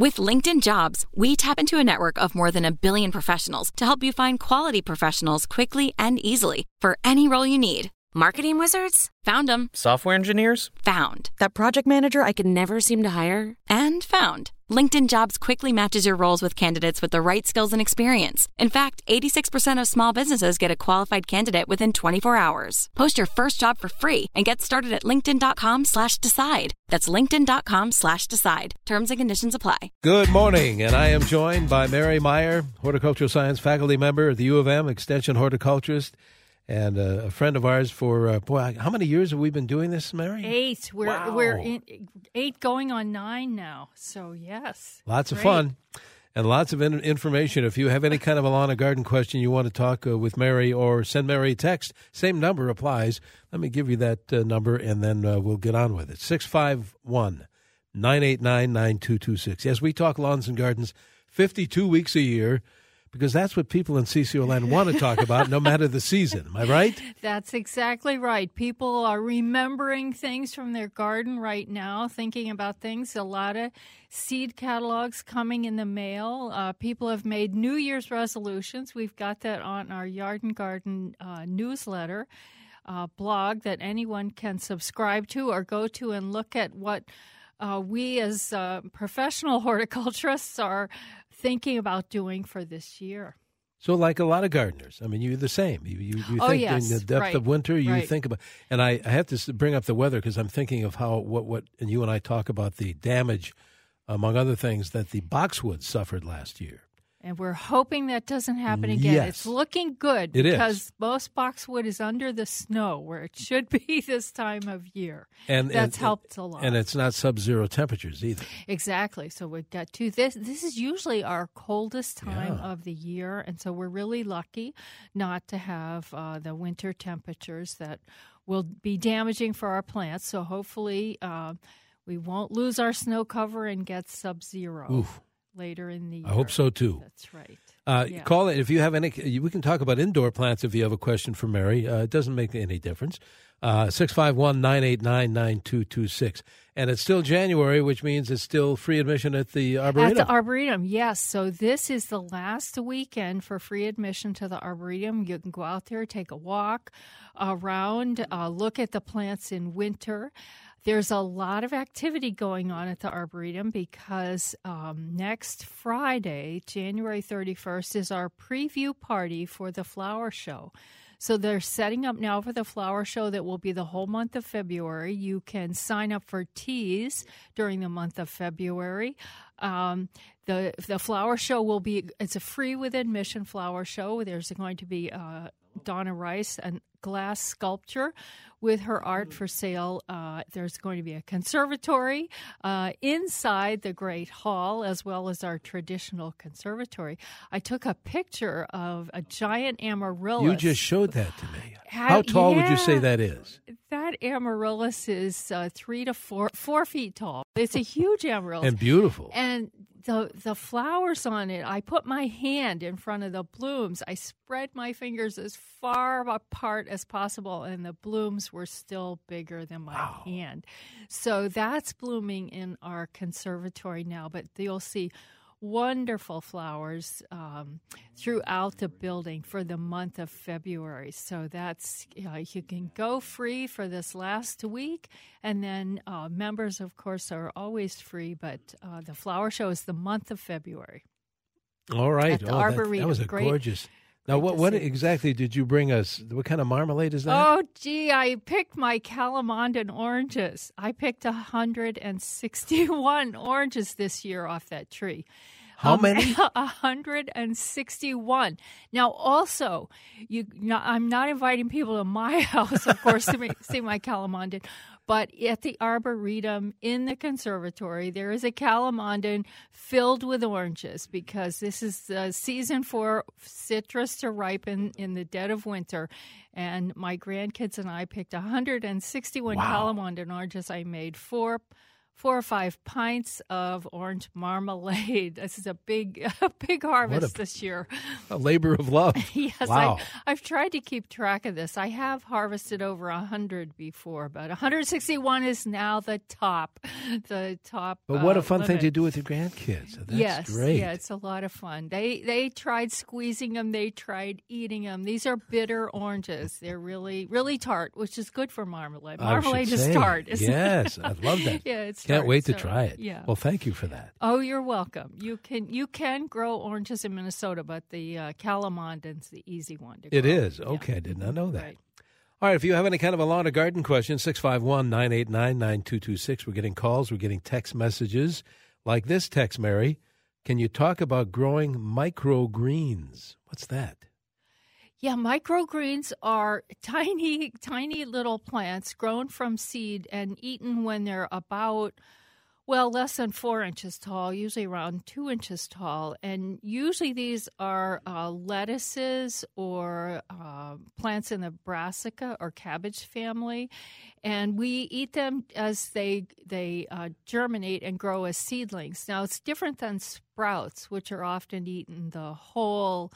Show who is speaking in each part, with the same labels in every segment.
Speaker 1: With LinkedIn Jobs, we tap into a network of more than 1 billion professionals to help you find quality professionals quickly and easily for any role you need. Marketing wizards? Found them.
Speaker 2: Software engineers?
Speaker 1: Found. That project manager I could never seem to hire? And found. LinkedIn Jobs quickly matches your roles with candidates with the right skills and experience. In fact, 86% of small businesses get a qualified candidate within 24 hours. Post your first job for free and get started at linkedin.com/decide. That's linkedin.com/decide. Terms and conditions apply.
Speaker 3: Good morning, and I am joined by Mary Meyer, horticultural science faculty member at the U of M, extension horticulturist, and a friend of ours for, how many years have we been doing this, Mary?
Speaker 4: 8. We're in 8 going on 9 now. So, yes.
Speaker 3: Lots of fun and lots of information. If you have any kind of a lawn and garden question you want to talk with Mary or send Mary a text, same number applies. Let me give you that number, and then we'll get on with it. 651-989-9226. Yes, we talk lawns and gardens 52 weeks a year, because that's what people in CCO land want to talk about, no matter the season. Am I right?
Speaker 4: That's exactly right. People are remembering things from their garden right now, thinking about things. A lot of seed catalogs coming in the mail. People have made New Year's resolutions. We've got that on our Yard and Garden newsletter blog that anyone can subscribe to or go to and look at what we as professional horticulturists are thinking about doing for this year.
Speaker 3: So like a lot of gardeners, I mean, you're the same. You think in the depth of winter, you think about, and I have to bring up the weather because I'm thinking of how, what, and you and I talk about the damage, among other things, that the boxwoods suffered last year.
Speaker 4: And we're hoping that doesn't happen again.
Speaker 3: Yes.
Speaker 4: It's looking good because most boxwood is under the snow where it should be this time of year. And that's helped a lot.
Speaker 3: And it's not sub-zero temperatures either.
Speaker 4: Exactly. So we've got this is usually our coldest time of the year, and so we're really lucky not to have the winter temperatures that will be damaging for our plants. So hopefully we won't lose our snow cover and get sub-zero.
Speaker 3: Oof.
Speaker 4: Later in the year.
Speaker 3: I hope so, too.
Speaker 4: That's right.
Speaker 3: Call it if you have any. We can talk about indoor plants if you have a question for Mary. It doesn't make any difference. 651-989-9226. And it's still January, which means it's still free admission at the Arboretum.
Speaker 4: At the Arboretum, yes. So this is the last weekend for free admission to the Arboretum. You can go out there, take a walk around, look at the plants in winter. There's a lot of activity going on at the Arboretum because next Friday, January 31st, is our preview party for the flower show. So they're setting up now for the flower show that will be the whole month of February. You can sign up for teas during the month of February. The flower show will be, it's a free with admission flower show. There's going to be Donna Rice, a glass sculpture with her art for sale. There's going to be a conservatory inside the Great Hall, as well as our traditional conservatory. I took a picture of a giant amaryllis.
Speaker 3: You just showed that to me. How tall would you say that is?
Speaker 4: That amaryllis is 3 to 4 feet tall. It's a huge amaryllis.
Speaker 3: And beautiful.
Speaker 4: And the flowers on it, I put my hand in front of the blooms. I spread my fingers as far apart as possible, and the blooms were still bigger than my hand. So that's blooming in our conservatory now, but you'll see wonderful flowers throughout the building for the month of February. So that's, you can go free for this last week, and then members, of course, are always free, but the flower show is the month of February.
Speaker 3: All right.
Speaker 4: At the Arboretum.
Speaker 3: That was gorgeous. Now, what exactly did you bring us? What kind of marmalade is that?
Speaker 4: Oh, gee, I picked my Calamandan oranges. I picked 161 oranges this year off that tree.
Speaker 3: How many?
Speaker 4: 161. Now, also, I'm not inviting people to my house, of course, to see my Calamandan, but at the Arboretum in the conservatory, there is a Calamandan filled with oranges because this is the season for citrus to ripen in the dead of winter. And my grandkids and I picked 161 Calamandan oranges. I made 4 4 or 5 pints of orange marmalade. This is a big harvest this year.
Speaker 3: A labor of love.
Speaker 4: Yes,
Speaker 3: wow.
Speaker 4: I've tried to keep track of this. I have harvested over 100 before, but 161 is now the top. But
Speaker 3: what a fun
Speaker 4: limit.
Speaker 3: thing to do with your grandkids. That's great.
Speaker 4: Yeah, it's a lot of fun. They tried squeezing them. They tried eating them. These are bitter oranges. They're really, really tart, which is good for marmalade. Marmalade is tart, isn't it?
Speaker 3: Yes, I love that.
Speaker 4: Yeah, it's
Speaker 3: Can't wait to try it.
Speaker 4: Yeah.
Speaker 3: Well, thank you for that.
Speaker 4: Oh, you're welcome. You can grow oranges in Minnesota, but the Calamandan's the easy one to grow.
Speaker 3: It is? Okay, I did not know that.
Speaker 4: Right.
Speaker 3: All right, if you have any kind of a lawn or garden question, 651-989-9226. We're getting calls. We're getting text messages like this text, Mary. Can you talk about growing microgreens? What's that?
Speaker 4: Yeah, microgreens are tiny, tiny little plants grown from seed and eaten when they're about, less than 4 inches tall, usually around 2 inches tall. And usually these are lettuces or plants in the brassica or cabbage family. And we eat them as they germinate and grow as seedlings. Now, it's different than sprouts, which are often eaten the whole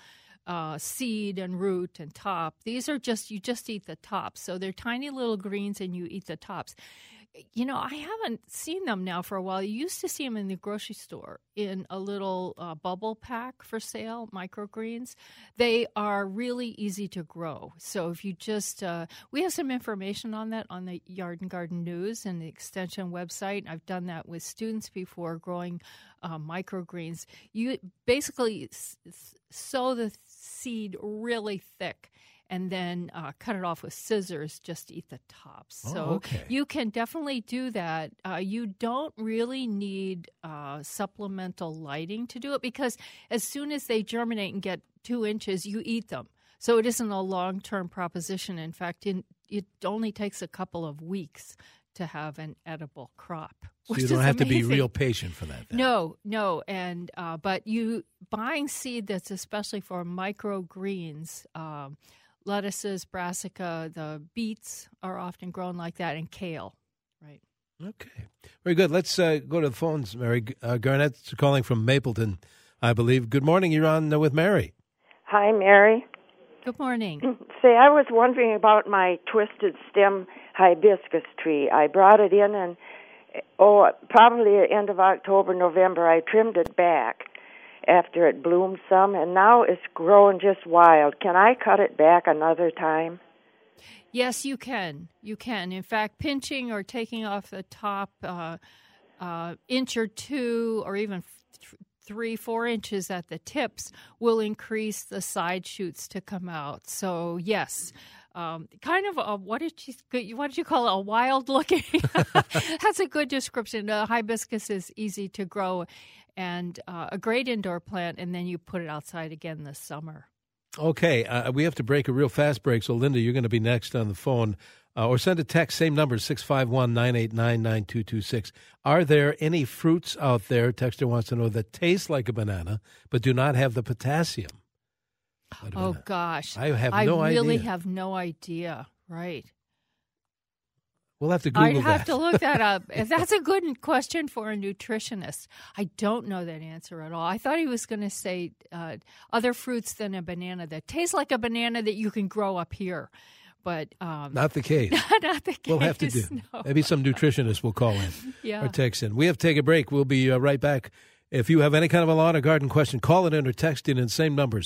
Speaker 4: seed and root and top. These are you just eat the tops. So they're tiny little greens and you eat the tops. You know, I haven't seen them now for a while. You used to see them in the grocery store in a little bubble pack for sale, microgreens. They are really easy to grow. So if you just, we have some information on that on the Yard and Garden News and the Extension website. I've done that with students before, growing microgreens. You basically sow the seed really thick and then cut it off with scissors just to eat the tops. So you can definitely do that. You don't really need supplemental lighting to do it because as soon as they germinate and get 2 inches, you eat them. So it isn't a long-term proposition. In fact, it only takes a couple of weeks to have an edible crop.
Speaker 3: So you don't have to be real patient for that. Then.
Speaker 4: No, and but buying seed that's especially for microgreens, lettuces, brassica, the beets are often grown like that, and kale, right?
Speaker 3: Okay, very good. Let's go to the phones. Mary Garnett's calling from Mapleton, I believe. Good morning. You're on with Mary.
Speaker 2: Hi, Mary.
Speaker 4: Good morning.
Speaker 2: Say, I was wondering about my twisted stem hibiscus tree. I brought it in, and probably at the end of October, November, I trimmed it back after it bloomed some, and now it's growing just wild. Can I cut it back another time?
Speaker 4: Yes, you can. You can. In fact, pinching or taking off the top inch or two or even 3-4 inches at the tips will increase the side shoots to come out. So, yes. Kind of what did you call it? A wild looking? That's a good description. Hibiscus is easy to grow and a great indoor plant, and then you put it outside again this summer.
Speaker 3: Okay, we have to break a real fast break, so Linda, you're going to be next on the phone. Or send a text, same number, 651-989-9226. Are there any fruits out there, texter wants to know, that taste like a banana but do not have the potassium?
Speaker 4: Oh, gosh.
Speaker 3: I have no idea.
Speaker 4: I really have no idea. Right.
Speaker 3: We'll have to Google that.
Speaker 4: I'd have to look that up. That's a good question for a nutritionist. I don't know that answer at all. I thought he was going to say other fruits than a banana that taste like a banana that you can grow up here. But
Speaker 3: not the case.
Speaker 4: Not the case.
Speaker 3: We'll have to do.
Speaker 4: No.
Speaker 3: Maybe some nutritionist will call in or text in. We have to take a break. We'll be right back. If you have any kind of a lawn or garden question, call it in or text it in. Same number,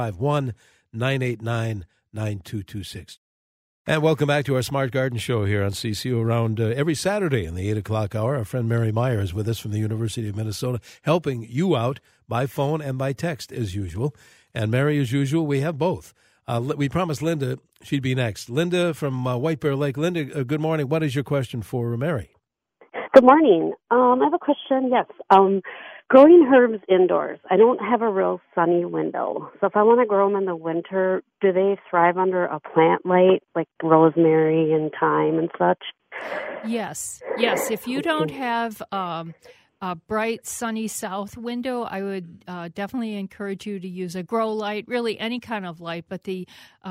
Speaker 3: 651-989-9226. And welcome back to our Smart Garden Show here on CCO around every Saturday in the 8 o'clock hour. Our friend Mary Meyer is with us from the University of Minnesota, helping you out by phone and by text as usual. And Mary, as usual, we have both. We promised Linda she'd be next. Linda from White Bear Lake. Linda, good morning. What is your question for Mary?
Speaker 5: Good morning. I have a question, yes. Growing herbs indoors. I don't have a real sunny window. So if I want to grow them in the winter, do they thrive under a plant light like rosemary and thyme and such?
Speaker 4: Yes. If you don't have a bright, sunny south window, I would definitely encourage you to use a grow light, really any kind of light, but the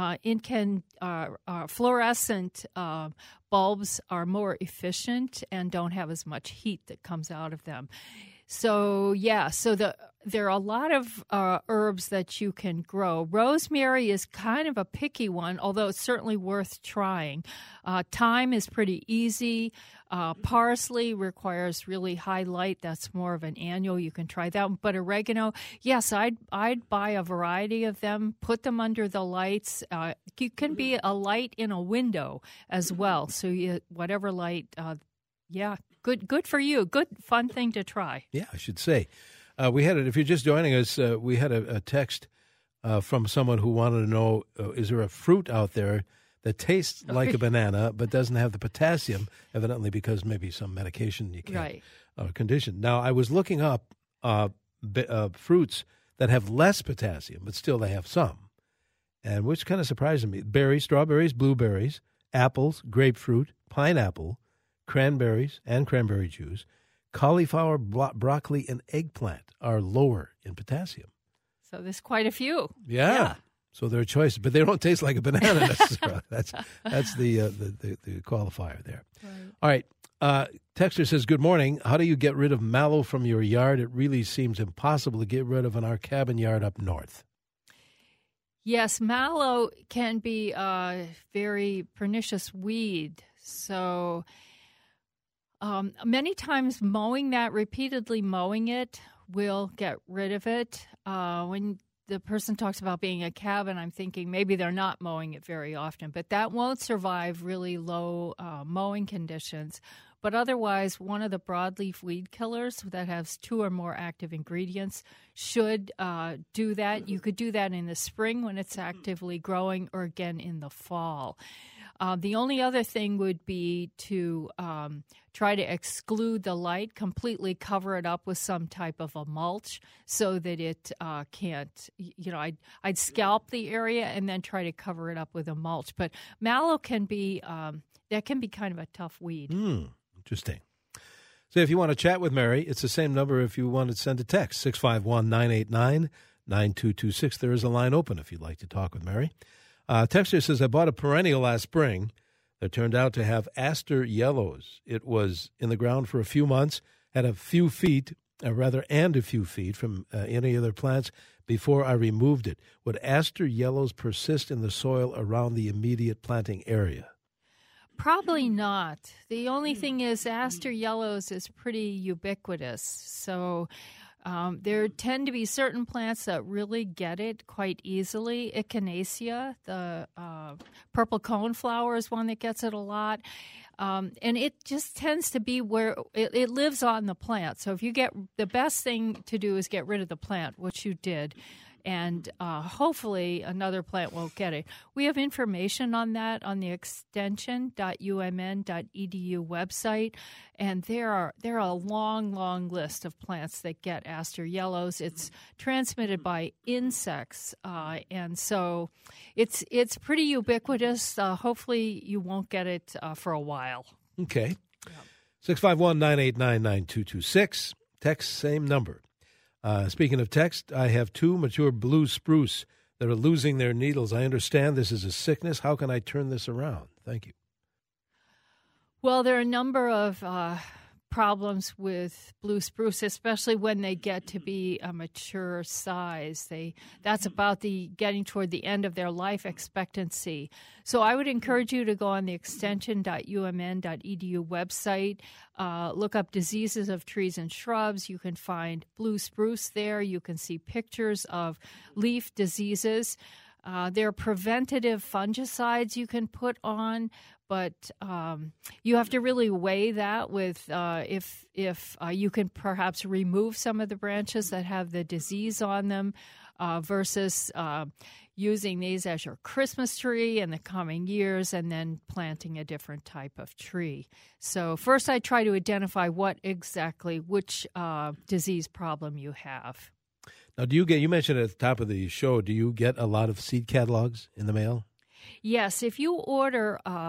Speaker 4: fluorescent bulbs are more efficient and don't have as much heat that comes out of them. So, there are a lot of herbs that you can grow. Rosemary is kind of a picky one, although it's certainly worth trying. Thyme is pretty easy. Parsley requires really high light. That's more of an annual. You can try that. But oregano, yes, I'd buy a variety of them, put them under the lights. It can be a light in a window as well. So whatever light, good for you. Good, fun thing to try.
Speaker 3: Yeah, I should say. We had it. If you're just joining us, we had a text from someone who wanted to know, is there a fruit out there that tastes like a banana but doesn't have the potassium, evidently because maybe some medication you can't condition. Now, I was looking up fruits that have less potassium, but still they have some, and which kind of surprised me. Berries, strawberries, blueberries, apples, grapefruit, pineapple, cranberries and cranberry juice, cauliflower, broccoli, and eggplant are lower in potassium.
Speaker 4: So there's quite a few.
Speaker 3: Yeah. So there are choices, but they don't taste like a banana necessarily. That's the qualifier there. Right. All right. Texter says, good morning. How do you get rid of mallow from your yard? It really seems impossible to get rid of in our cabin yard up north.
Speaker 4: Yes, mallow can be a very pernicious weed. So many times repeatedly mowing it will get rid of it. When the person talks about being a cabin, I'm thinking maybe they're not mowing it very often, but that won't survive really low mowing conditions. But otherwise, one of the broadleaf weed killers that has 2 or more active ingredients should do that. You could do that in the spring when it's actively growing, or again in the fall. The only other thing would be to try to exclude the light, completely cover it up with some type of a mulch so that it can't, I'd scalp the area and then try to cover it up with a mulch. But mallow can be, that can be kind of a tough weed.
Speaker 3: Interesting. So if you want to chat with Mary, it's the same number if you want to send a text, 651-989-9226. There is a line open if you'd like to talk with Mary. Texter says, I bought a perennial last spring that turned out to have aster yellows. It was in the ground for a few months, had a few feet from any other plants before I removed it. Would aster yellows persist in the soil around the immediate planting area?
Speaker 4: Probably not. The only thing is aster yellows is pretty ubiquitous. So there tend to be certain plants that really get it quite easily. Echinacea, the purple coneflower, is one that gets it a lot. And it just tends to be where it lives on the plant. So if you the best thing to do is get rid of the plant, which you did. And hopefully another plant won't get it. We have information on that on the extension.umn.edu website, and there are a long list of plants that get aster yellows. It's transmitted by insects, and so it's pretty ubiquitous. Hopefully you won't get it for a while.
Speaker 3: Okay. 651-989-9226. Text, same number. Speaking of text, I have 2 mature blue spruce that are losing their needles. I understand this is a sickness. How can I turn this around? Thank you.
Speaker 4: Well, there are a number of problems with blue spruce, especially when they get to be a mature size. That's about getting toward the end of their life expectancy. So I would encourage you to go on the extension.umn.edu website, look up diseases of trees and shrubs. You can find blue spruce there. You can see pictures of leaf diseases. There are preventative fungicides you can put on, but you have to really weigh that with if you can perhaps remove some of the branches that have the disease on them versus using these as your Christmas tree in the coming years and then planting a different type of tree. So first I try to identify which disease problem you have.
Speaker 3: Now, you mentioned at the top of the show, do you get a lot of seed catalogs in the mail?
Speaker 4: Yes. If you order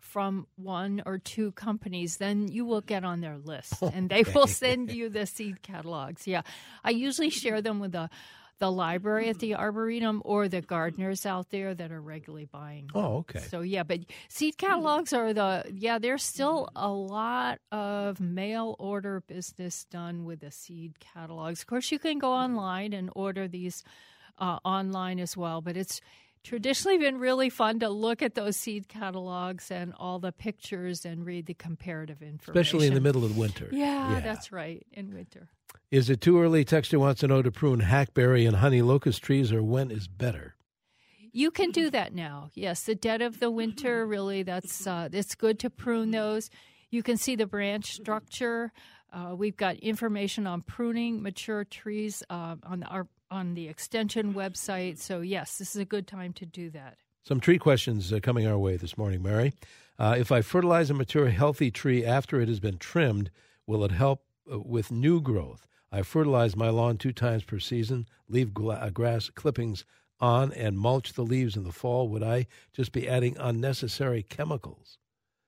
Speaker 4: from one or two companies, then you will get on their list, and they will send you the seed catalogs. Yeah, I usually share them with the library at the Arboretum or the gardeners out there that are regularly buying.
Speaker 3: Oh, okay.
Speaker 4: So, yeah, but seed catalogs are there's still a lot of mail order business done with the seed catalogs. Of course, you can go online and order these online as well, but it's traditionally been really fun to look at those seed catalogs and all the pictures and read the comparative information.
Speaker 3: Especially in the middle of winter.
Speaker 4: Yeah, that's right, in winter.
Speaker 3: Is it too early, Texter wants to know, to prune hackberry and honey locust trees, or when is better?
Speaker 4: You can do that now. Yes, the dead of the winter, really, it's good to prune those. You can see the branch structure. We've got information on pruning mature trees on the Extension website. So, yes, this is a good time to do that.
Speaker 3: Some tree questions coming our way this morning, Mary. If I fertilize a mature, healthy tree after it has been trimmed, will it help with new growth? I fertilize my lawn 2 times per season, leave grass clippings on, and mulch the leaves in the fall. Would I just be adding unnecessary chemicals?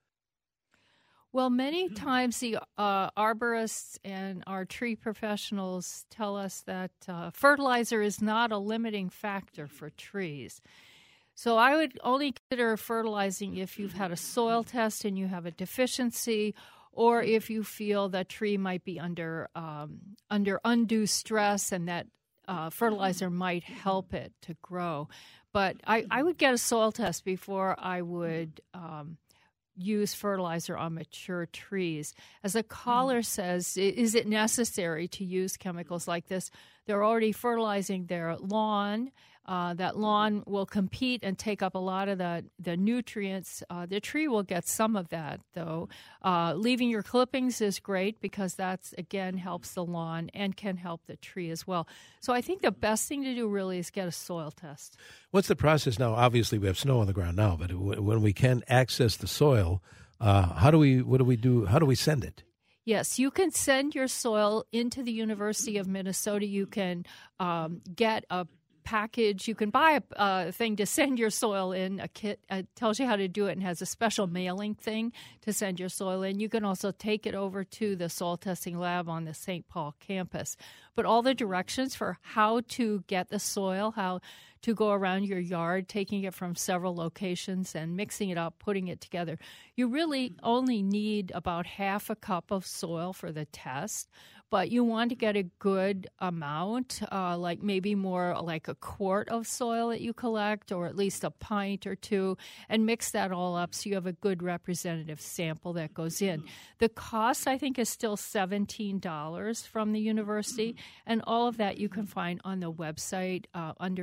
Speaker 4: Well, many times the arborists and our tree professionals tell us that fertilizer is not a limiting factor for trees. So I would only consider fertilizing if you've had a soil test and you have a deficiency, or if you feel that tree might be under undue stress and that fertilizer might help it to grow. But I would get a soil test before I would use fertilizer on mature trees. As a caller says, is it necessary to use chemicals like this? They're already fertilizing their lawn. That lawn will compete and take up a lot of the nutrients. The tree will get some of that, though. Leaving your clippings is great because that's, again, helps the lawn and can help the tree as well. So I think the best thing to do really is get a soil test.
Speaker 3: What's the process now? Obviously, we have snow on the ground now, but when we can access the soil, what do we do? How do we send it?
Speaker 4: Yes, you can send your soil into the University of Minnesota. You can get a package. You can buy a thing to send your soil in, a kit. Tells you how to do it and has a special mailing thing to send your soil in. You can also take it over to the soil testing lab on the St. Paul campus. But all the directions for how to get the soil, how to go around your yard, taking it from several locations and mixing it up, putting it together. You really only need about half a cup of soil for the test, but you want to get a good amount, like maybe more like a quart of soil that you collect, or at least a pint or two, and mix that all up so you have a good representative sample that goes in. The cost, I think, is still $17 from the university, and all of that you can find on the website under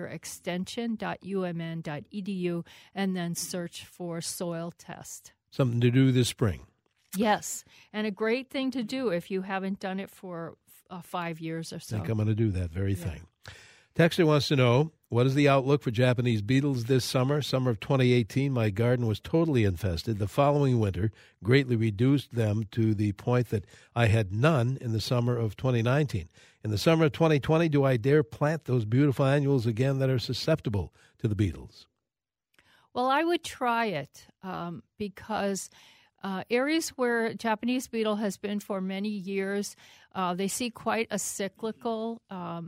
Speaker 4: extension.umn.edu, and then search for soil test.
Speaker 3: Something to do this spring.
Speaker 4: Yes, and a great thing to do if you haven't done it for 5 years or so.
Speaker 3: I think I'm going to do that very thing. Texter wants to know, what is the outlook for Japanese beetles this summer? Summer of 2018, my garden was totally infested. The following winter greatly reduced them to the point that I had none in the summer of 2019. In the summer of 2020, do I dare plant those beautiful annuals again that are susceptible to the beetles?
Speaker 4: Well, I would try it because areas where Japanese beetle has been for many years, they see quite a cyclical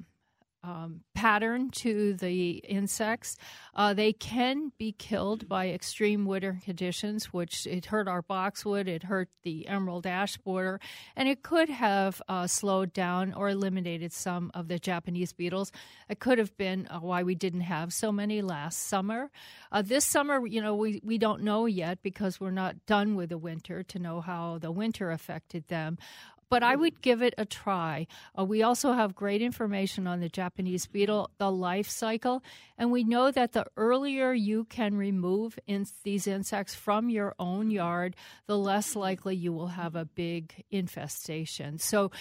Speaker 4: pattern to the insects. They can be killed by extreme winter conditions, which it hurt our boxwood, it hurt the emerald ash border, and it could have slowed down or eliminated some of the Japanese beetles. It could have been why we didn't have so many last summer. This summer, we don't know yet because we're not done with the winter to know how the winter affected them. But I would give it a try. We also have great information on the Japanese beetle, the life cycle, and we know that the earlier you can remove these insects from your own yard, the less likely you will have a big infestation. So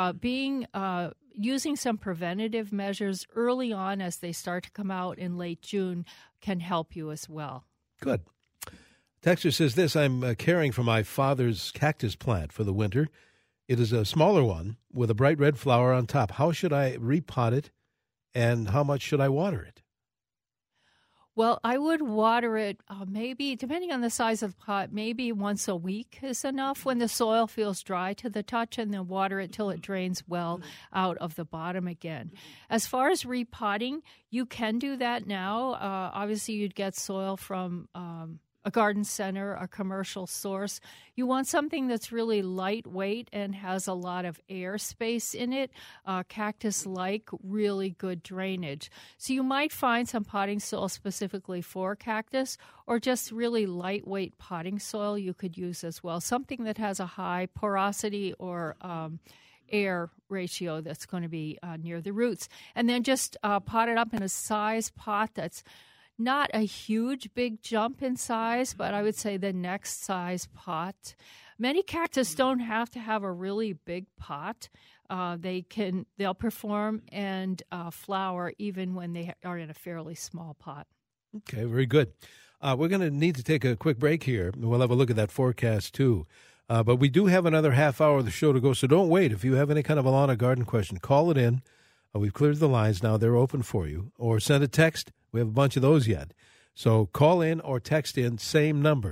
Speaker 4: using some preventative measures early on as they start to come out in late June can help you as well.
Speaker 3: Good. Texter says this, I'm caring for my father's cactus plant for the winter. It is a smaller one with a bright red flower on top. How should I repot it, and how much should I water it?
Speaker 4: Well, I would water it maybe, depending on the size of the pot, maybe once a week is enough when the soil feels dry to the touch, and then water it till it drains well out of the bottom again. As far as repotting, you can do that now. Obviously, you'd get soil from a garden center, a commercial source. You want something that's really lightweight and has a lot of air space in it, cactus-like, really good drainage. So you might find some potting soil specifically for cactus, or just really lightweight potting soil you could use as well, something that has a high porosity or air ratio that's going to be near the roots. And then just pot it up in a size pot that's not a huge big jump in size, but I would say the next size pot. Many cactus don't have to have a really big pot. They'll perform and flower even when they are in a fairly small pot.
Speaker 3: Okay, very good. We're going to need to take a quick break here. We'll have a look at that forecast too. But we do have another half hour of the show to go, so don't wait. If you have any kind of a lawn or garden question, call it in. We've cleared the lines now. They're open for you. Or send a text. We have a bunch of those yet. So call in or text in, same number,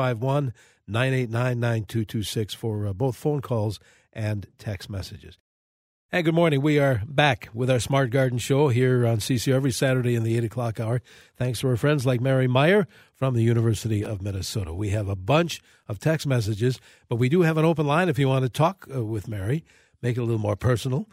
Speaker 3: 651-989-9226 for both phone calls and text messages. Hey, good morning. We are back with our Smart Garden Show here on CCO every Saturday in the 8 o'clock hour. Thanks to our friends like Mary Meyer from the University of Minnesota. We have a bunch of text messages, but we do have an open line if you want to talk with Mary. Make it a little more personal,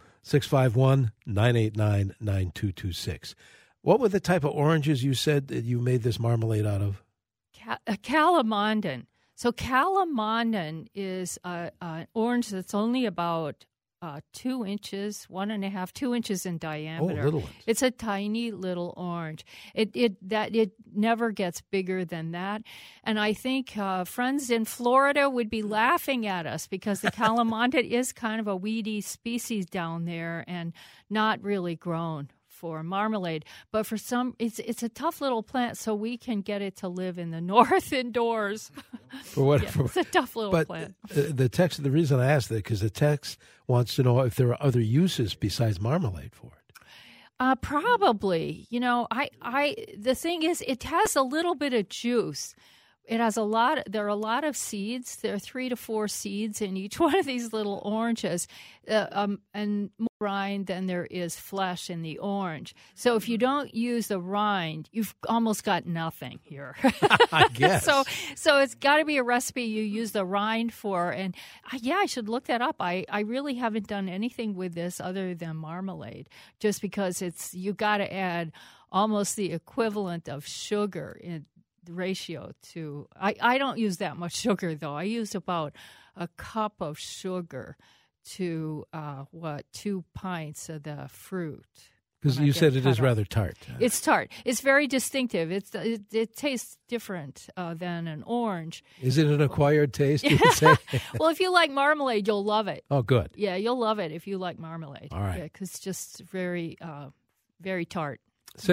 Speaker 3: 651-989-9226. What were the type of oranges you said that you made this marmalade out of?
Speaker 4: Calamondon. So calamondon is an orange that's only about 2 inches, 1.5, 2 inches in diameter.
Speaker 3: Oh, little ones.
Speaker 4: It's a tiny little orange. It never gets bigger than that. And I think friends in Florida would be laughing at us because the calamondon is kind of a weedy species down there and not really grown for marmalade, but for some, it's a tough little plant, so we can get it to live in the north indoors.
Speaker 3: For what?
Speaker 4: Yeah, it's a tough little plant.
Speaker 3: The reason I asked that, because the text wants to know if there are other uses besides marmalade for it.
Speaker 4: Probably. You know, the thing is, it has a little bit of juice. It has there are a lot of seeds. There are 3 to 4 seeds in each one of these little oranges, and more rind than there is flesh in the orange. So if you don't use the rind, you've almost got nothing here.
Speaker 3: I guess.
Speaker 4: So it's got to be a recipe you use the rind for. And I should look that up. I really haven't done anything with this other than marmalade, just because you got to add almost the equivalent of sugar in the ratio to. I don't use that much sugar, though. I use about a cup of sugar to 2 pints of the fruit.
Speaker 3: Because you said it is rather tart.
Speaker 4: It's tart. It's very distinctive. It tastes different than an orange.
Speaker 3: Is it an acquired taste, you would say?
Speaker 4: Well, if you like marmalade, you'll love it.
Speaker 3: Oh, good.
Speaker 4: Yeah, you'll love it if you like marmalade.
Speaker 3: All right.
Speaker 4: Because it's just very, very tart.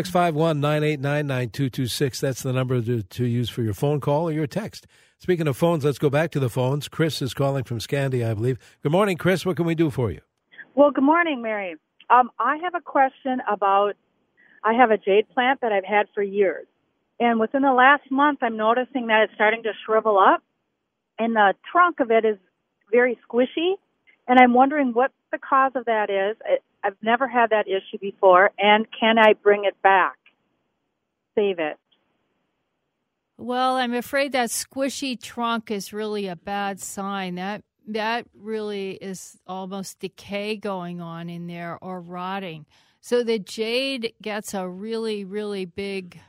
Speaker 3: 651-989-9226. That's the number to use for your phone call or your text. Speaking of phones, let's go back to the phones. Chris is calling from Scandia, I believe. Good morning, Chris. What can we do for you?
Speaker 6: Well, good morning, Mary. I have a question about, I have a jade plant that I've had for years. And within the last month, I'm noticing that it's starting to shrivel up. And the trunk of it is very squishy. And I'm wondering what the cause of that is. I've never had that issue before. And can I bring it back? Save it?
Speaker 4: Well, I'm afraid that squishy trunk is really a bad sign. That really is almost decay going on in there or rotting. So the jade gets a really, really big,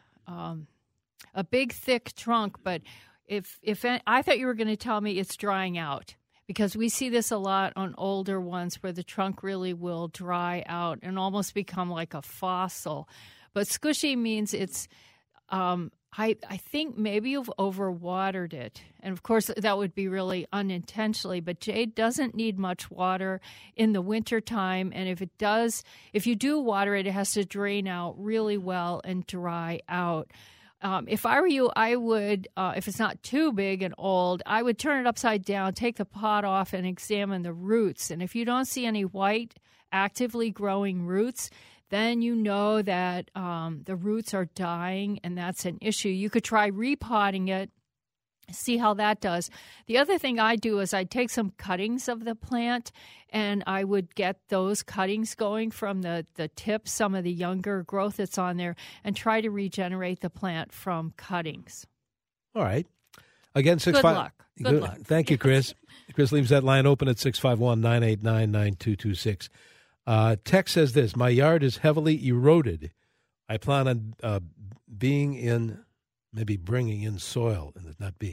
Speaker 4: thick trunk. But if I thought you were going to tell me it's drying out, because we see this a lot on older ones where the trunk really will dry out and almost become like a fossil. But squishy means it's, I think maybe you've overwatered it. And, of course, that would be really unintentionally. But jade doesn't need much water in the wintertime. And if you do water it, it has to drain out really well and dry out. If I were you, I would, if it's not too big and old, I would turn it upside down, take the pot off, and examine the roots. And if you don't see any white, actively growing roots, then you know that the roots are dying, and that's an issue. You could try repotting it, see how that does. The other thing I do is I take some cuttings of the plant, and I would get those cuttings going from the tips, some of the younger growth that's on there, and try to regenerate the plant from cuttings.
Speaker 3: All right. Again, 6
Speaker 4: Good luck. Good luck.
Speaker 3: Thank you, Chris. Chris leaves that line open at 651-989-9226. Tex says this: my yard is heavily eroded. I plan on bringing in soil in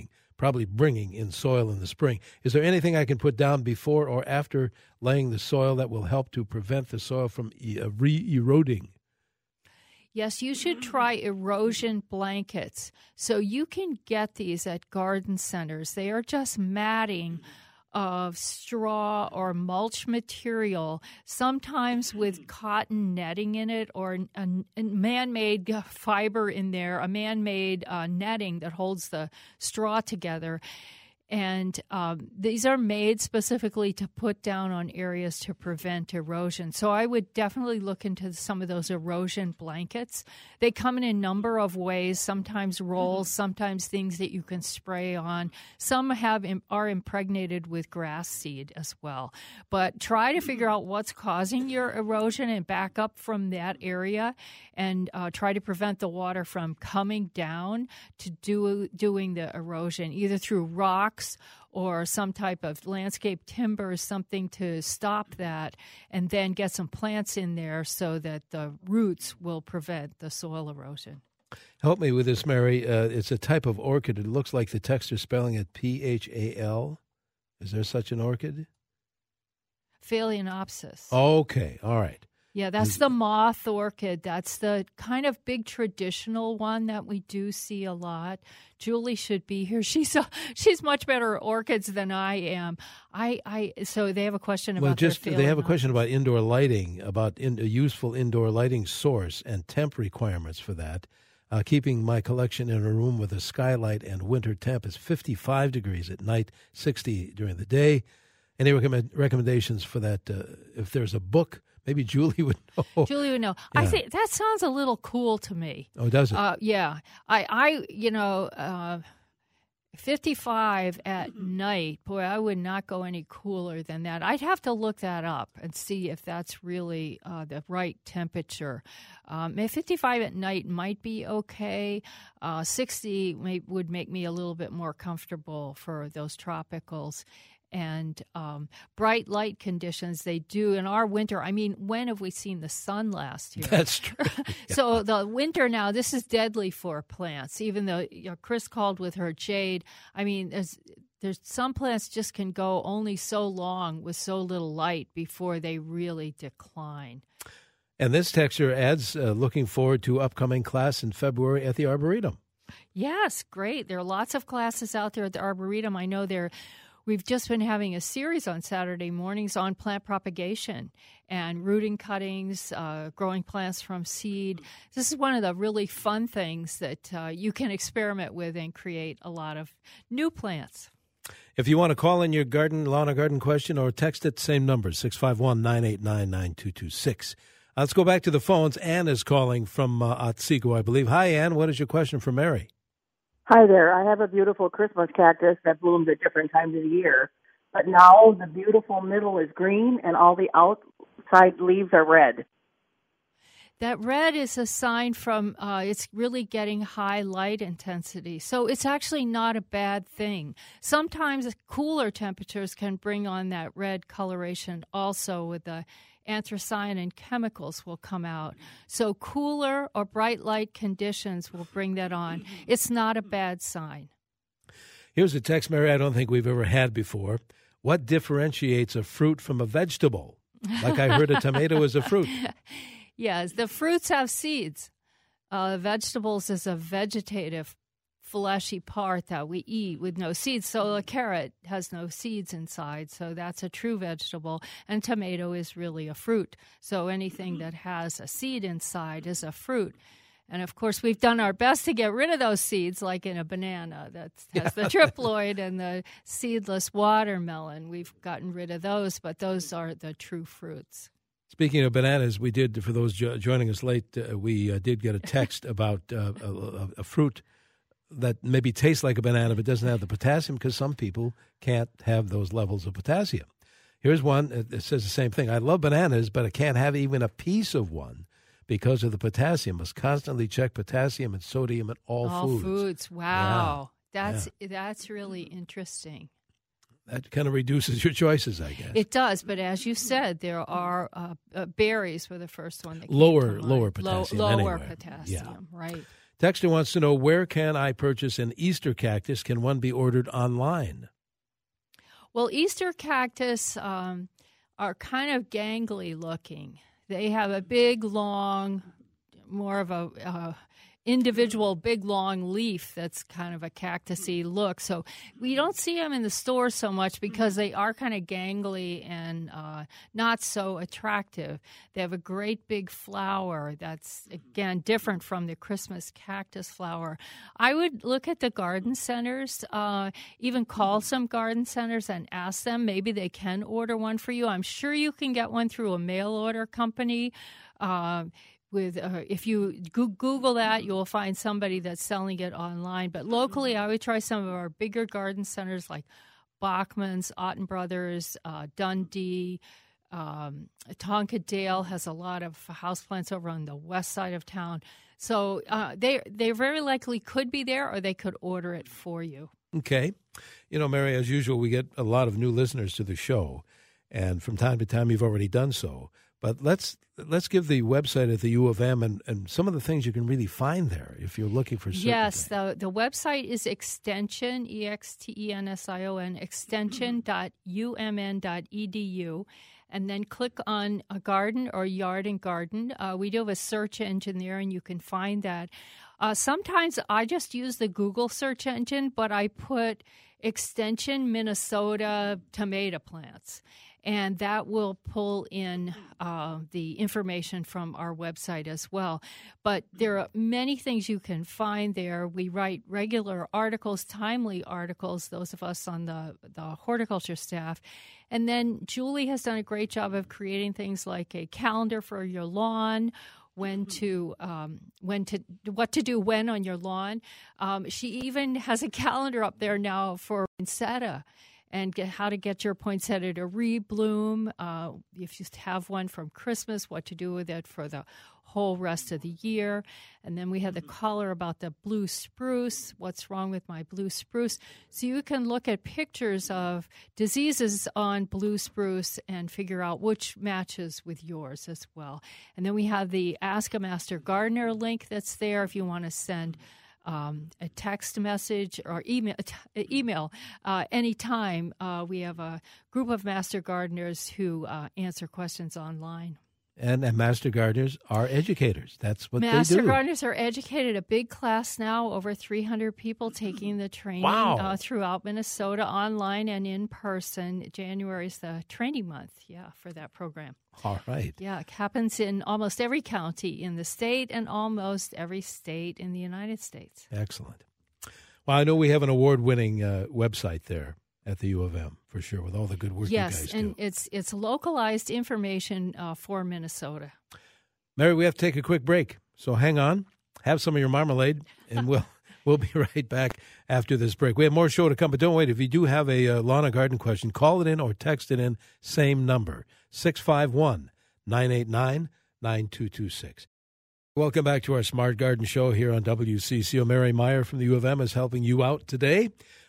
Speaker 3: the spring. Is there anything I can put down before or after laying the soil that will help to prevent the soil from re-eroding?
Speaker 4: Yes, you should try erosion blankets. So you can get these at garden centers. They are just matting of straw or mulch material, sometimes with cotton netting in it or a man-made fiber in there, a man-made netting that holds the straw together. And these are made specifically to put down on areas to prevent erosion. So I would definitely look into some of those erosion blankets. They come in a number of ways, sometimes rolls, sometimes things that you can spray on. Some are impregnated with grass seed as well. But try to figure out what's causing your erosion and back up from that area, and try to prevent the water from coming down to doing the erosion, either through rocks or some type of landscape timber, something to stop that, and then get some plants in there so that the roots will prevent the soil erosion.
Speaker 3: Help me with this, Mary. It's a type of orchid. It looks like the text is spelling it Phal. Is there such an orchid?
Speaker 4: Phalaenopsis.
Speaker 3: Okay, all right.
Speaker 4: Yeah, that's the moth orchid. That's the kind of big traditional one that we do see a lot. Julie should be here. She's much better at orchids than I am. So they have a question about
Speaker 3: they have a question about indoor lighting, about a useful indoor lighting source and temp requirements for that. Keeping my collection in a room with a skylight and winter temp is 55 degrees at night, 60 during the day. Any recommendations for that? If there's a book, maybe Julie would know.
Speaker 4: Julie would know. Yeah. I think that sounds a little cool to me.
Speaker 3: Oh, does it?
Speaker 4: Yeah. 55 at night, boy, I would not go any cooler than that. I'd have to look that up and see if that's really the right temperature. 55 at night might be okay. 60 would make me a little bit more comfortable for those tropicals. And bright light conditions, they do in our winter. I mean, when have we seen the sun last year?
Speaker 3: That's true.
Speaker 4: So the winter now, this is deadly for plants. Even though Chris called with her jade, I mean, there's some plants just can go only so long with so little light before they really decline.
Speaker 3: And this texture adds, looking forward to upcoming class in February at the Arboretum.
Speaker 4: Yes, great. There are lots of classes out there at the Arboretum. I know we've just been having a series on Saturday mornings on plant propagation and rooting cuttings, growing plants from seed. This is one of the really fun things that you can experiment with and create a lot of new plants.
Speaker 3: If you want to call in your lawn or garden question or text it, same number, 651-989-9226. Let's go back to the phones. Ann is calling from Otsego, I believe. Hi, Ann. What is your question for Mary?
Speaker 7: Hi there. I have a beautiful Christmas cactus that blooms at different times of the year, but now the beautiful middle is green and all the outside leaves are red.
Speaker 4: That red is a sign from it's really getting high light intensity. So it's actually not a bad thing. Sometimes cooler temperatures can bring on that red coloration also with the anthocyanin chemicals will come out. So cooler or bright light conditions will bring that on. It's not a bad sign.
Speaker 3: Here's a text, Mary, I don't think we've ever had before. What differentiates a fruit from a vegetable? Like I heard a tomato is a fruit.
Speaker 4: Yes, the fruits have seeds. Vegetables is a vegetative, fleshy part that we eat with no seeds. So a carrot has no seeds inside, so that's a true vegetable. And tomato is really a fruit. So anything that has a seed inside is a fruit. And, of course, we've done our best to get rid of those seeds, like in a banana that has the triploid and the seedless watermelon. We've gotten rid of those, but those are the true fruits.
Speaker 3: Speaking of bananas, we did, for those joining us late, we did get a text about a fruit that maybe tastes like a banana but doesn't have the potassium because some people can't have those levels of potassium. Here's one that says the same thing. I love bananas, but I can't have even a piece of one because of the potassium. Must constantly check potassium and sodium in all foods.
Speaker 4: All foods. Wow. Yeah. That's really interesting.
Speaker 3: That kind of reduces your choices, I guess.
Speaker 4: It does, but as you said, there are berries were the first one that
Speaker 3: lower potassium.
Speaker 4: Lower potassium, right.
Speaker 3: Texter wants to know, where can I purchase an Easter cactus? Can one be ordered online?
Speaker 4: Well, Easter cactus are kind of gangly looking. They have a big, long, more of a individual big, long leaf that's kind of a cactusy look. So we don't see them in the store so much because they are kind of gangly and not so attractive. They have a great big flower that's, again, different from the Christmas cactus flower. I would look at the garden centers, even call some garden centers and ask them. Maybe they can order one for you. I'm sure you can get one through a mail order company. If you Google that, you will find somebody that's selling it online. But locally, I would try some of our bigger garden centers like Bachman's, Otten Brothers, Dundee. Tonkadale has a lot of houseplants over on the west side of town. So they very likely could be there, or they could order it for you.
Speaker 3: Okay. You know, Mary, as usual, we get a lot of new listeners to the show. And from time to time, you've already done so. But let's give the website at the U of M and some of the things you can really find there if you're looking for certain
Speaker 4: Yes,
Speaker 3: things.
Speaker 4: The website is extension, EXTENSION, extension.umn.edu. And then click on a garden or yard and garden. We do have a search engine there, and you can find that. Sometimes I just use the Google search engine, but I put extension Minnesota tomato plants. And that will pull in the information from our website as well. But there are many things you can find there. We write regular articles, timely articles, those of us on the horticulture staff. And then Julie has done a great job of creating things like a calendar for your lawn, what to do when on your lawn. She even has a calendar up there now for poinsettia and how to get your poinsettia to rebloom. If you have one from Christmas, what to do with it for the whole rest of the year. And then we have the caller about the blue spruce. What's wrong with my blue spruce? So you can look at pictures of diseases on blue spruce and figure out which matches with yours as well. And then we have the Ask a Master Gardener link that's there if you want to send a text message or email anytime. We have a group of master gardeners who answer questions online.
Speaker 3: And master gardeners are educators. That's what they do.
Speaker 4: Master gardeners are educated. A big class now, over 300 people taking the training throughout Minnesota, online and in person. January is the training month, for that program.
Speaker 3: All right.
Speaker 4: Yeah, it happens in almost every county in the state and almost every state in the United States.
Speaker 3: Excellent. Well, I know we have an award-winning website there at the U of M, for sure, with all the good work you guys do.
Speaker 4: Yes, and it's localized information for Minnesota.
Speaker 3: Mary, we have to take a quick break, so hang on. Have some of your marmalade, and we'll be right back after this break. We have more show to come, but don't wait. If you do have a lawn and garden question, call it in or text it in, same number, 651-989-9226. Welcome back to our Smart Garden Show here on WCCO. Mary Meyer from the U of M is helping you out today.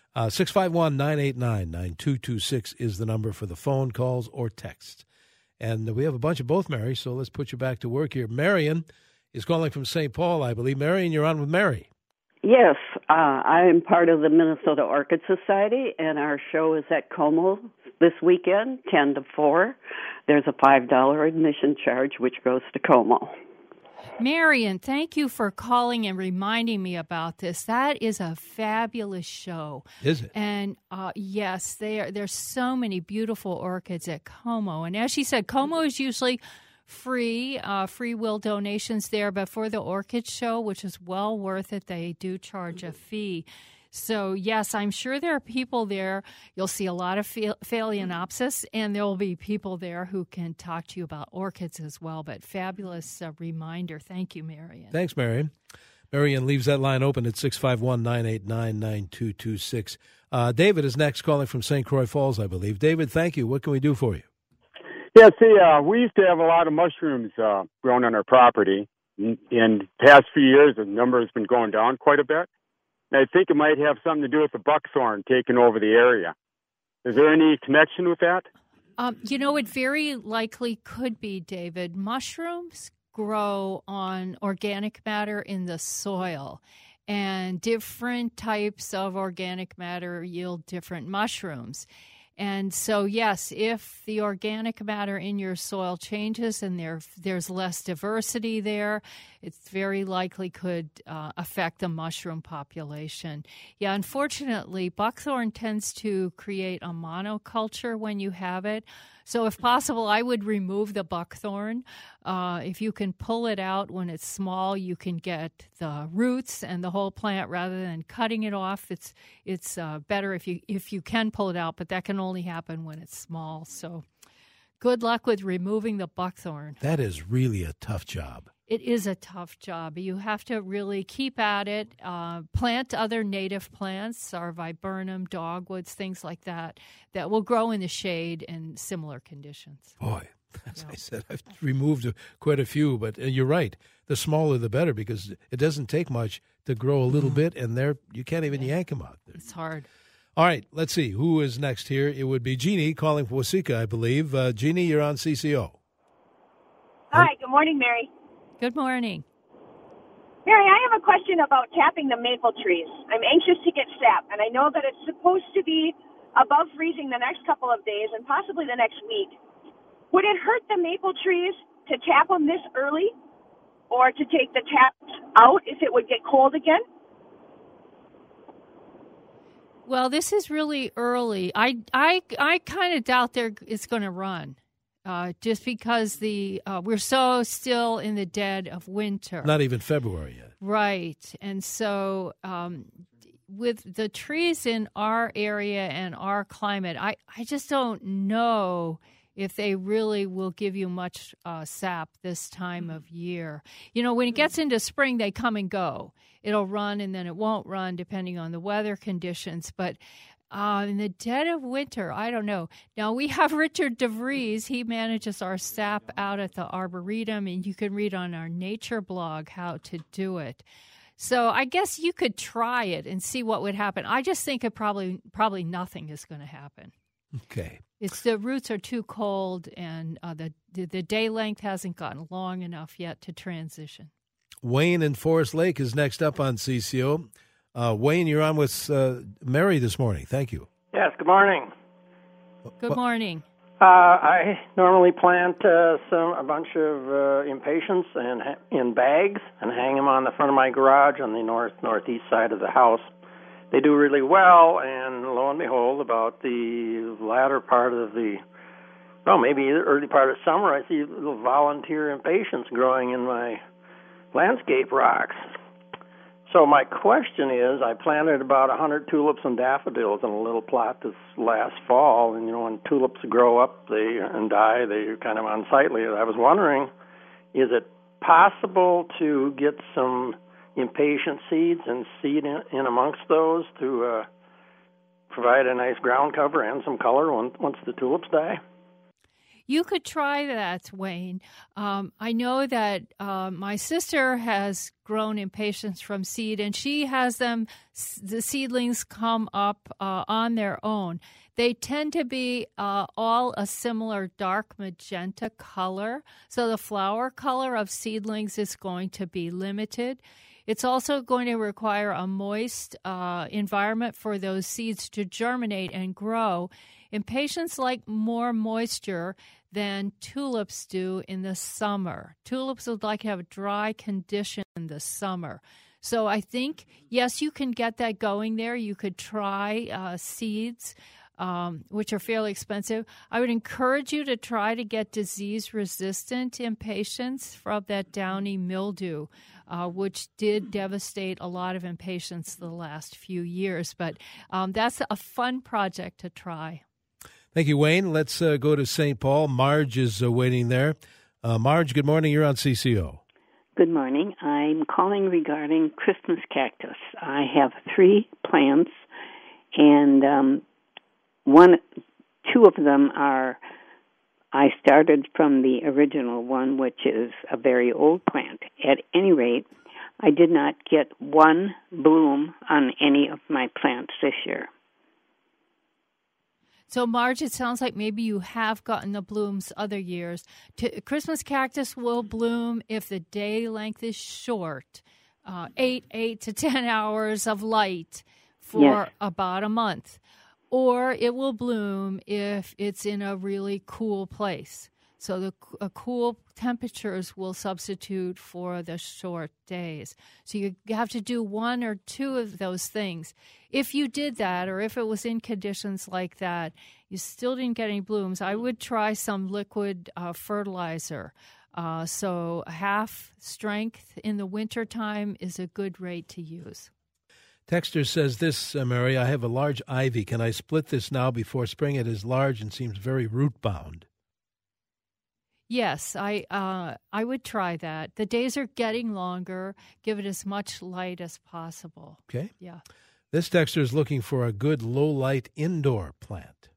Speaker 3: 651-989-9226 is the number for the phone calls or text. And we have a bunch of both, Mary, so let's put you back to work here. Marion is calling from St. Paul, I believe. Marion, you're on with Mary.
Speaker 8: Yes, I'm part of the Minnesota Orchid Society, and our show is at Como this weekend, 10 to 4. There's a $5 admission charge, which goes to Como.
Speaker 4: Marion, thank you for calling and reminding me about this. That is a fabulous show.
Speaker 3: Is it?
Speaker 4: And yes, there's so many beautiful orchids at Como. And as she said, Como is usually free will donations there. But for the orchid show, which is well worth it, they do charge a fee. So, yes, I'm sure there are people there. You'll see a lot of Phalaenopsis, and there will be people there who can talk to you about orchids as well. But fabulous reminder. Thank you, Marion.
Speaker 3: Thanks, Marion. Marion leaves that line open at 651-989-9226. David is next, calling from St. Croix Falls, I believe. David, thank you. What can we do for you?
Speaker 9: Yeah, see, we used to have a lot of mushrooms grown on our property. In the past few years, the number has been going down quite a bit. And I think it might have something to do with the buckthorn taking over the area. Is there any connection with that?
Speaker 4: It very likely could be, David. Mushrooms grow on organic matter in the soil, and different types of organic matter yield different mushrooms. And so, yes, if the organic matter in your soil changes and there's less diversity there, it's very likely could affect the mushroom population. Yeah, unfortunately, buckthorn tends to create a monoculture when you have it. So if possible, I would remove the buckthorn. If you can pull it out when it's small, you can get the roots and the whole plant rather than cutting it off. It's better if you can pull it out, but that can only happen when it's small. So good luck with removing the buckthorn.
Speaker 3: That is really a tough job.
Speaker 4: It is a tough job. You have to really keep at it. Plant other native plants, our viburnum, dogwoods, things like that will grow in the shade in similar conditions.
Speaker 3: Boy, as I said, I've removed quite a few, but you're right. The smaller the better, because it doesn't take much to grow a little bit, and you can't even yank them out.
Speaker 4: It's hard.
Speaker 3: All right, let's see. Who is next here? It would be Jeannie calling from Waseca, I believe. Jeannie, you're on CCO.
Speaker 10: Hi, good morning, Mary.
Speaker 4: Good morning.
Speaker 10: Mary, I have a question about tapping the maple trees. I'm anxious to get sap, and I know that it's supposed to be above freezing the next couple of days and possibly the next week. Would it hurt the maple trees to tap them this early or to take the taps out if it would get cold again?
Speaker 4: Well, this is really early. I kind of doubt it's going to run. Just because we're so still in the dead of winter.
Speaker 3: Not even February yet.
Speaker 4: Right. And so with the trees in our area and our climate, I just don't know if they really will give you much sap this time of year. When it gets into spring, they come and go. It'll run and then it won't run depending on the weather conditions. But in the dead of winter, I don't know. Now, we have Richard DeVries. He manages our sap out at the Arboretum, and you can read on our nature blog how to do it. So I guess you could try it and see what would happen. I just think it probably nothing is going to happen.
Speaker 3: Okay.
Speaker 4: It's the roots are too cold, and the day length hasn't gotten long enough yet to transition.
Speaker 3: Wayne in Forest Lake is next up on CCO. Wayne, you're on with Mary this morning. Thank you.
Speaker 11: Yes, good morning.
Speaker 4: Good morning.
Speaker 11: I normally plant a bunch of impatiens in bags and hang them on the front of my garage on the northeast side of the house. They do really well, and lo and behold, about the latter part of maybe the early part of summer, I see little volunteer impatiens growing in my landscape rocks. So my question is, I planted about 100 tulips and daffodils in a little plot this last fall, and when tulips grow up and die, they're kind of unsightly. I was wondering, is it possible to get some impatient seeds and seed in amongst those to provide a nice ground cover and some color once the tulips die?
Speaker 4: You could try that, Wayne. I know that my sister has grown impatiens from seed, and she has the seedlings come up on their own. They tend to be all a similar dark magenta color, so the flower color of seedlings is going to be limited. It's also going to require a moist environment for those seeds to germinate and grow. Impatiens like more moisture than tulips do in the summer. Tulips would like to have a dry condition in the summer. So I think, yes, you can get that going there. You could try seeds. which are fairly expensive. I would encourage you to try to get disease-resistant impatiens from that downy mildew, which did devastate a lot of impatiens the last few years. But that's a fun project to try.
Speaker 3: Thank you, Wayne. Let's go to St. Paul. Marge is waiting there. Marge, good morning. You're on CCO.
Speaker 12: Good morning. I'm calling regarding Christmas cactus. I have 3 plants, and two of them are, I started from the original one, which is a very old plant. At any rate, I did not get one bloom on any of my plants this year.
Speaker 4: So, Marge, it sounds like maybe you have gotten the blooms other years. Christmas cactus will bloom if the day length is short, 8 to 10 hours of light for about a month. Or it will bloom if it's in a really cool place. So the cool temperatures will substitute for the short days. So you have to do one or two of those things. If you did that, or if it was in conditions like that, you still didn't get any blooms, I would try some liquid fertilizer. So half strength in the wintertime is a good rate to use.
Speaker 3: Texter says this, Mary, I have a large ivy. Can I split this now before spring? It is large and seems very root-bound.
Speaker 4: Yes, I would try that. The days are getting longer. Give it as much light as possible.
Speaker 3: Okay.
Speaker 4: Yeah.
Speaker 3: This texter is looking for a good low-light indoor plant.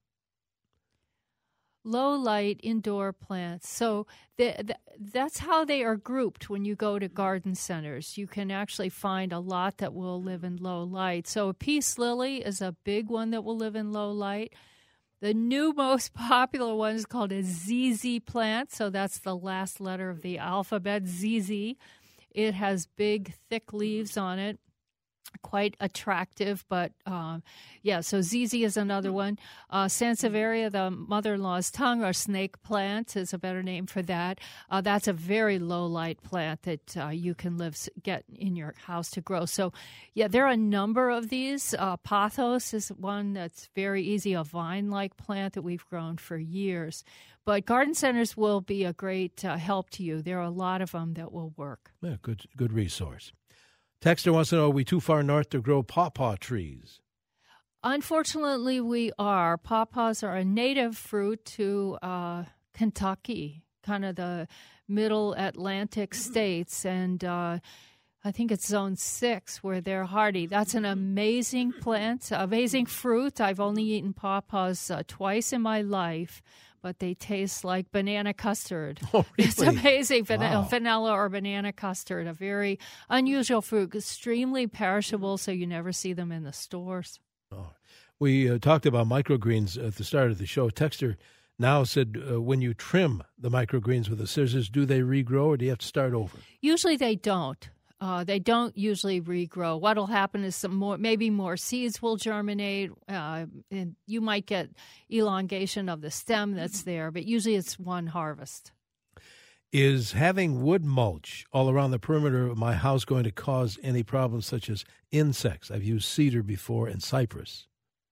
Speaker 4: Low-light indoor plants. So that's how they are grouped when you go to garden centers. You can actually find a lot that will live in low light. So a peace lily is a big one that will live in low light. The new most popular one is called a ZZ plant, so that's the last letter of the alphabet, ZZ. It has big, thick leaves on it, quite attractive, but so ZZ is another one. Sansevieria, the mother-in-law's tongue, or snake plant is a better name for that. That's a very low-light plant that you can get in your house to grow. So, there are a number of these. Pothos is one that's very easy, a vine-like plant that we've grown for years. But garden centers will be a great help to you. There are a lot of them that will work.
Speaker 3: Yeah, good resource. Texter wants to know, are we too far north to grow pawpaw trees?
Speaker 4: Unfortunately, we are. Pawpaws are a native fruit to Kentucky, kind of the middle Atlantic states, and I think it's zone 6 where they're hardy. That's an amazing plant, amazing fruit. I've only eaten pawpaws twice in my life, but they taste like banana custard.
Speaker 3: Oh, really?
Speaker 4: It's amazing.
Speaker 3: Wow.
Speaker 4: Vanilla or banana custard, a very unusual fruit, extremely perishable, so you never see them in the stores.
Speaker 3: Oh. We talked about microgreens at the start of the show. Texter now said, when you trim the microgreens with the scissors, do they regrow or do you have to start over?
Speaker 4: Usually they don't. They don't usually regrow. What'll happen is maybe more seeds will germinate, and you might get elongation of the stem that's there, but usually it's one harvest.
Speaker 3: Is having wood mulch all around the perimeter of my house going to cause any problems such as insects? I've used cedar before and cypress.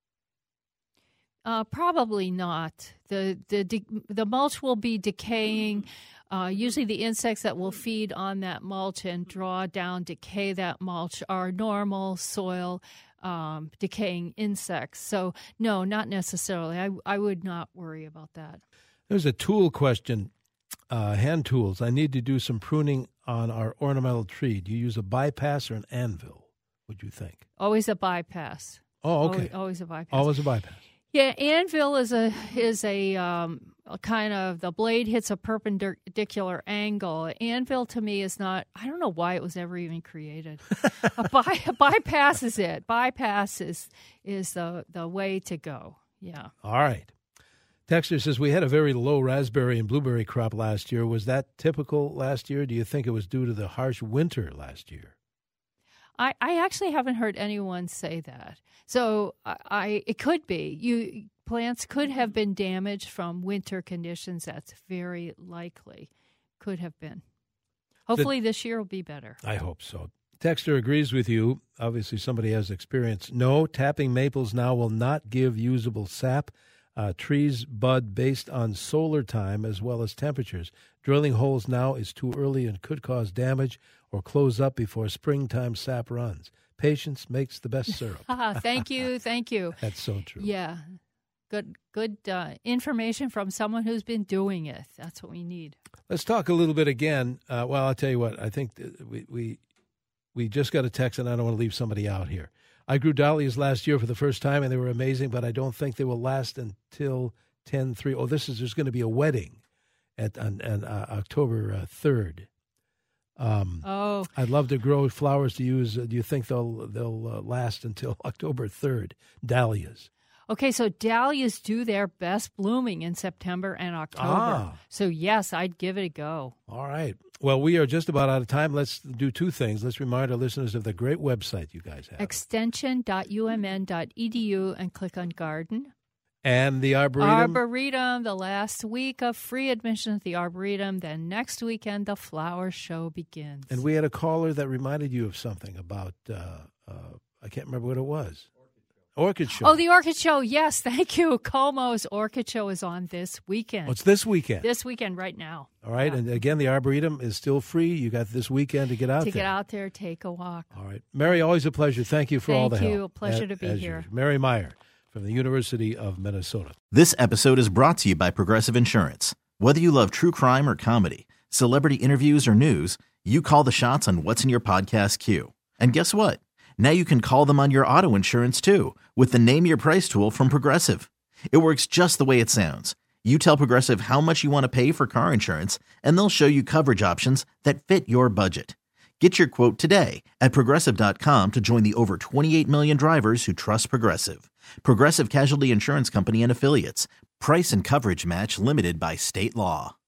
Speaker 4: Probably not. The mulch will be decaying. Usually the insects that will feed on that mulch and decay that mulch are normal soil decaying insects. So, no, not necessarily. I would not worry about that.
Speaker 3: There's a tool question, hand tools. I need to do some pruning on our ornamental tree. Do you use a bypass or an anvil, would you think?
Speaker 4: Always a bypass.
Speaker 3: Oh, okay.
Speaker 4: Always a bypass.
Speaker 3: Always a bypass.
Speaker 4: Yeah, anvil is a kind of, the blade hits a perpendicular angle. Anvil to me is not, I don't know why it was ever even created. Bypass is it. Bypass is the way to go. Yeah.
Speaker 3: All right. Texter says, we had a very low raspberry and blueberry crop last year. Was that typical last year? Do you think it was due to the harsh winter last year?
Speaker 4: I actually haven't heard anyone say that. So it could be. Plants could have been damaged from winter conditions. That's very likely. Could have been. Hopefully this year will be better.
Speaker 3: I hope so. Texter agrees with you. Obviously, somebody has experience. No, tapping maples now will not give usable sap. Trees bud based on solar time as well as temperatures. Drilling holes now is too early and could cause damage or close up before springtime sap runs. Patience makes the best syrup.
Speaker 4: Thank you.
Speaker 3: That's so true.
Speaker 4: Yeah. Good information from someone who's been doing it. That's what we need.
Speaker 3: Let's talk a little bit again. I'll tell you what. I think we just got a text, and I don't want to leave somebody out here. I grew dahlias last year for the first time, and they were amazing, but I don't think they will last until 10/3. Oh, there's going to be a wedding on October 3rd. I'd love to grow flowers to use. Do you think they'll last until October 3rd? Dahlias.
Speaker 4: Okay, so dahlias do their best blooming in September and October. So, yes, I'd give it a go.
Speaker 3: All right. Well, we are just about out of time. Let's do two things. Let's remind our listeners of the great website you guys have.
Speaker 4: Extension.umn.edu and click on Garden.
Speaker 3: And the Arboretum?
Speaker 4: Arboretum, the last week of free admission at the Arboretum. Then next weekend, the flower show begins.
Speaker 3: And we had a caller that reminded you of something about, I can't remember what it was. Orchid Show.
Speaker 4: Oh, the Orchid Show. Yes, thank you. Como's Orchid Show is on this weekend.
Speaker 3: Oh, it's this weekend?
Speaker 4: This weekend right now.
Speaker 3: All right. Yeah. And again, the Arboretum is still free. You got this weekend to get out there.
Speaker 4: To get out there, take a walk.
Speaker 3: All right. Mary, always a pleasure. Thank you for all the help.
Speaker 4: Thank you. A pleasure to be here.
Speaker 3: Usual. Mary Meyer from the University of Minnesota.
Speaker 13: This episode is brought to you by Progressive Insurance. Whether you love true crime or comedy, celebrity interviews or news, you call the shots on what's in your podcast queue. And guess what? Now you can call them on your auto insurance, too, with the Name Your Price tool from Progressive. It works just the way it sounds. You tell Progressive how much you want to pay for car insurance, and they'll show you coverage options that fit your budget. Get your quote today at Progressive.com to join the over 28 million drivers who trust Progressive. Progressive Casualty Insurance Company and Affiliates. Price and coverage match limited by state law.